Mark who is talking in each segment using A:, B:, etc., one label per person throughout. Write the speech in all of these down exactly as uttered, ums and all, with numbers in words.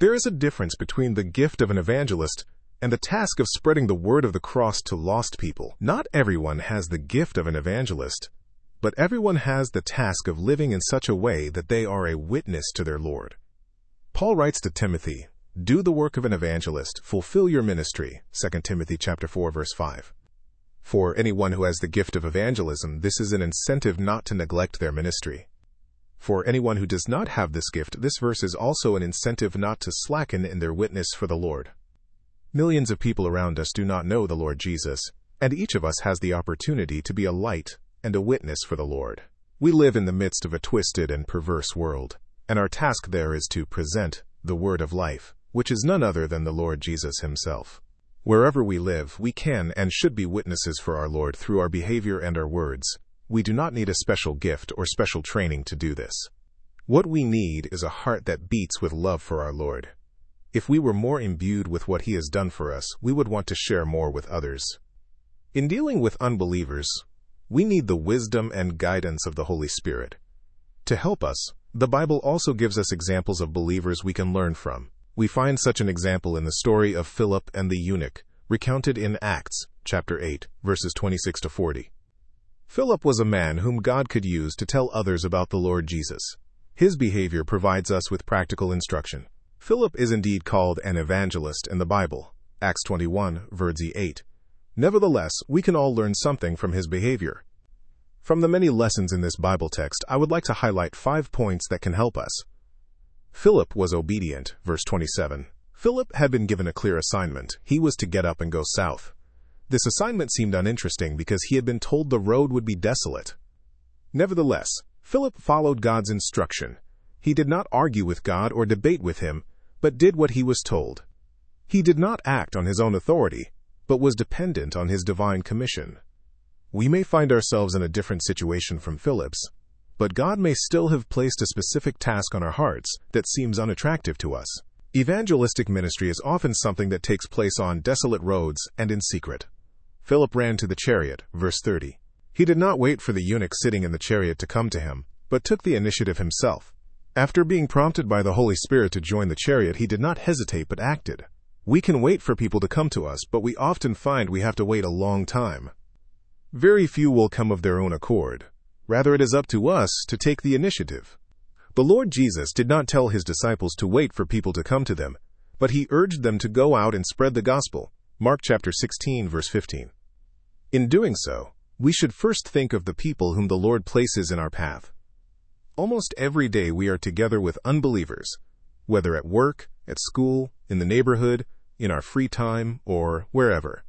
A: There is a difference between the gift of an evangelist and the task of spreading the word of the cross to lost people. Not everyone has the gift of an evangelist, but everyone has the task of living in such a way that they are a witness to their Lord. Paul writes to Timothy, "Do the work of an evangelist, fulfill your ministry," Second Timothy chapter four, verse five. For anyone who has the gift of evangelism, this is an incentive not to neglect their ministry. For anyone who does not have this gift, this verse is also an incentive not to slacken in their witness for the Lord. Millions of people around us do not know the Lord Jesus, and each of us has the opportunity to be a light and a witness for the Lord. We live in the midst of a twisted and perverse world, and our task there is to present the word of life, which is none other than the Lord Jesus himself. Wherever we live, we can and should be witnesses for our Lord through our behavior and our words. We do not need a special gift or special training to do this. What we need is a heart that beats with love for our Lord. If we were more imbued with what he has done for us, we would want to share more with others. In dealing with unbelievers, we need the wisdom and guidance of the Holy Spirit. To help us, the Bible also gives us examples of believers we can learn from. We find such an example in the story of Philip and the eunuch, recounted in Acts chapter eight, verses twenty-six to forty. Philip was a man whom God could use to tell others about the Lord Jesus. His behavior provides us with practical instruction. Philip is indeed called an evangelist in the Bible, Acts twenty-one, verse eight. Nevertheless, we can all learn something from his behavior. From the many lessons in this Bible text, I would like to highlight five points that can help us. Philip was obedient, verse twenty-seven. Philip had been given a clear assignment. He was to get up and go south. This assignment seemed uninteresting because he had been told the road would be desolate. Nevertheless, Philip followed God's instruction. He did not argue with God or debate with him, but did what he was told. He did not act on his own authority, but was dependent on his divine commission. We may find ourselves in a different situation from Philip's, but God may still have placed a specific task on our hearts that seems unattractive to us. Evangelistic ministry is often something that takes place on desolate roads and in secret. Philip ran to the chariot, verse thirty. He did not wait for the eunuch sitting in the chariot to come to him, but took the initiative himself. After being prompted by the Holy Spirit to join the chariot, he did not hesitate but acted. We can wait for people to come to us, but we often find we have to wait a long time. Very few will come of their own accord. Rather, it is up to us to take the initiative. The Lord Jesus did not tell his disciples to wait for people to come to them, but he urged them to go out and spread the gospel. Mark chapter sixteen, verse fifteen. In doing so, we should first think of the people whom the Lord places in our path. Almost every day we are together with unbelievers, whether at work, at school, in the neighborhood, in our free time, or wherever.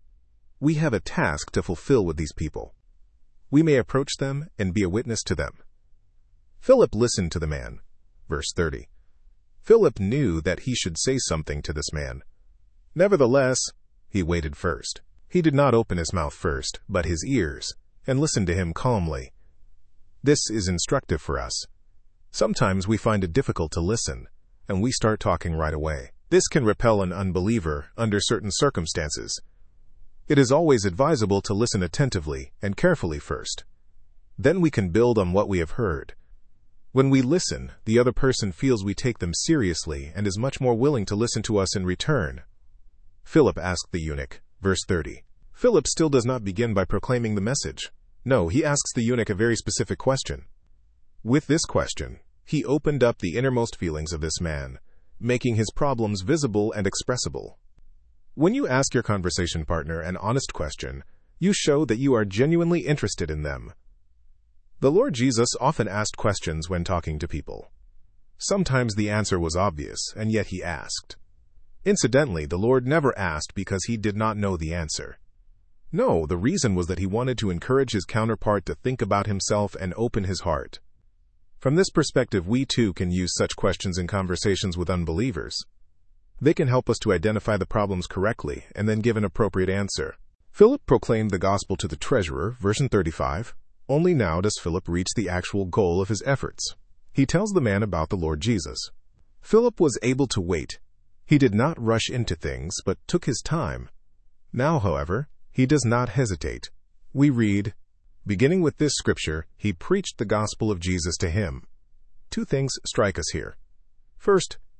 A: We have a task to fulfill with these people. We may approach them and be a witness to them. Philip listened to the man. Verse thirty. Philip knew that he should say something to this man. Nevertheless, he waited first. He did not open his mouth first, but his ears, and listened to him calmly. This is instructive for us. Sometimes we find it difficult to listen, and we start talking right away. This can repel an unbeliever under certain circumstances. It is always advisable to listen attentively and carefully first. Then we can build on what we have heard. When we listen, the other person feels we take them seriously and is much more willing to listen to us in return. Philip asked the eunuch, verse thirty. Philip still does not begin by proclaiming the message. No, he asks the eunuch a very specific question. With this question, he opened up the innermost feelings of this man, making his problems visible and expressible. When you ask your conversation partner an honest question, you show that you are genuinely interested in them. The Lord Jesus often asked questions when talking to people. Sometimes the answer was obvious, and yet he asked. Incidentally, the Lord never asked because he did not know the answer. No, the reason was that he wanted to encourage his counterpart to think about himself and open his heart. From this perspective, we too can use such questions in conversations with unbelievers. They can help us to identify the problems correctly and then give an appropriate answer. Philip proclaimed the gospel to the treasurer, verse thirty-five. Only now does Philip reach the actual goal of his efforts. He tells the man about the Lord Jesus. Philip was able to wait. He did not rush into things, but took his time. Now, however, he does not hesitate. We read, beginning with this scripture, he preached the gospel of Jesus to him. Two things strike us here. First,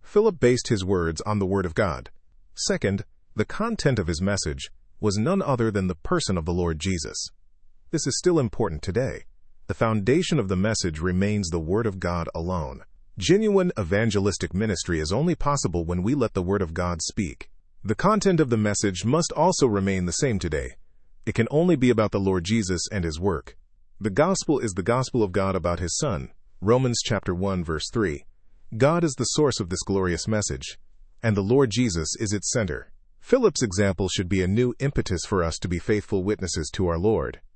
A: Philip based his words on the Word of God. Second, the content of his message was none other than the person of the Lord Jesus. This is still important today. The foundation of the message remains the Word of God alone. Genuine evangelistic ministry is only possible when we let the Word of God speak. The content of the message must also remain the same today. It can only be about the Lord Jesus and His work. The gospel is the gospel of God about His Son. Romans chapter one verse three. God is the source of this glorious message, and the Lord Jesus is its center. Philip's example should be a new impetus for us to be faithful witnesses to our Lord.